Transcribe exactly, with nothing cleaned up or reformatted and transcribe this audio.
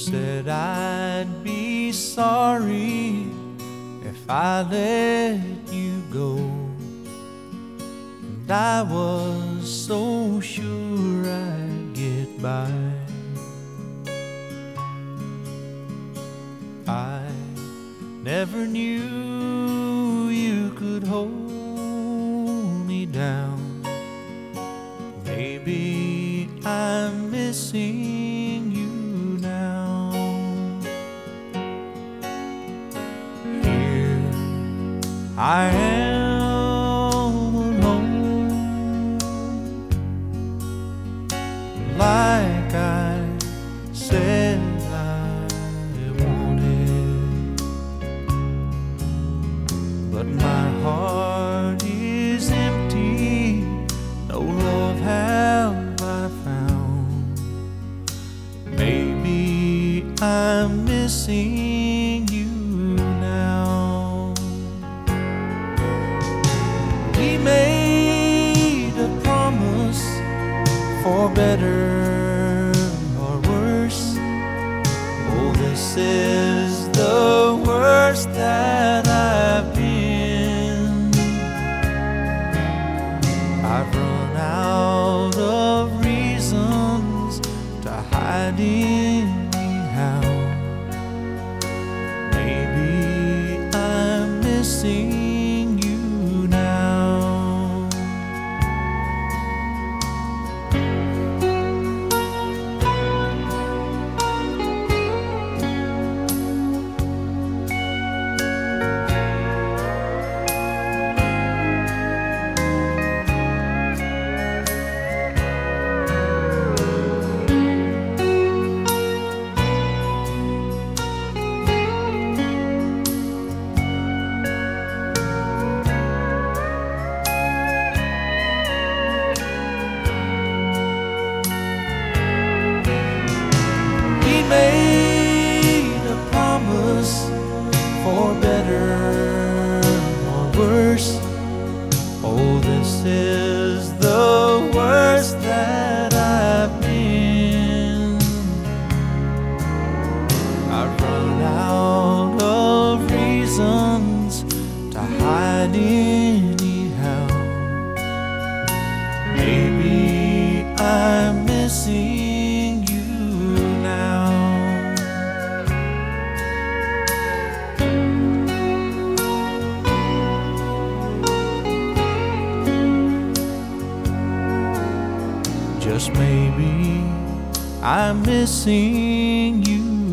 said I'd be sorry if I let you go, and I was so sure I'd get by. I never knew you could hold me down. Maybe I'm missing you now. Here I am alone, like I said I wanted, but my heart is empty. No love have I found. Maybe I'm missing you now. We made a promise for better or worse. Oh, this is the worst that I've been. I've run out of reasons to hide anyhow. Maybe I'm missing you now. Made a promise for better or worse. Oh, this is the worst that I've been. I've run out of reasons to hide anyhow. Maybe I'm missing you now. Just maybe I'm missing you